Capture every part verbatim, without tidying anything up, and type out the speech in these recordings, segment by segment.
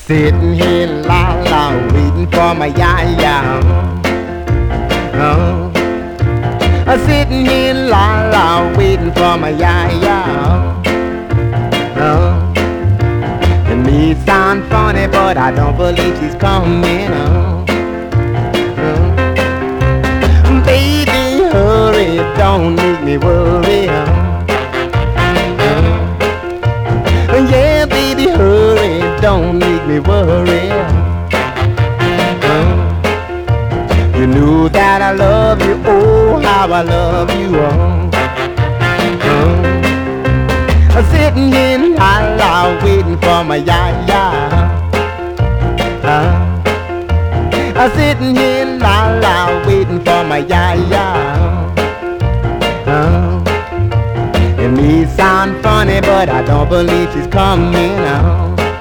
Sitting here la la waiting for my ya-ya. Oh. I'm sitting here la la waiting for my ya-ya. Oh. It may sound funny, but I don't believe she's coming. Oh. Oh. Baby, hurry, don't make me worry. Oh. Oh. Yeah, baby, hurry, don't make me worry. Oh. You knew that I love you, oh, how I love you. Oh. Oh. I'm sitting here la la waiting for my ya-ya. Uh. I'm sitting here la la waiting for my ya-ya. Uh. It may sound funny, but I don't believe she's coming. Uh.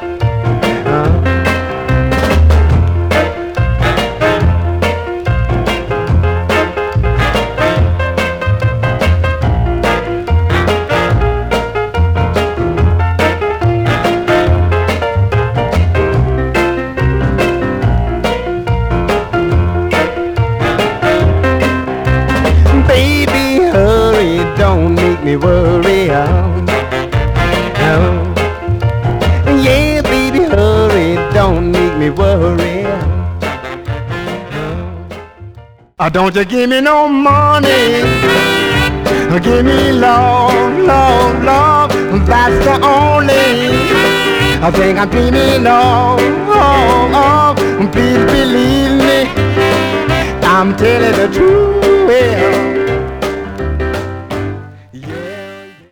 Don't make me worry. Oh. Oh. Yeah, baby, hurry, don't make me worry. Oh. Don't you give me no money, give me love, love, love. That's the only thing I'm dreaming of. Oh, oh. Please believe me, I'm telling the truth.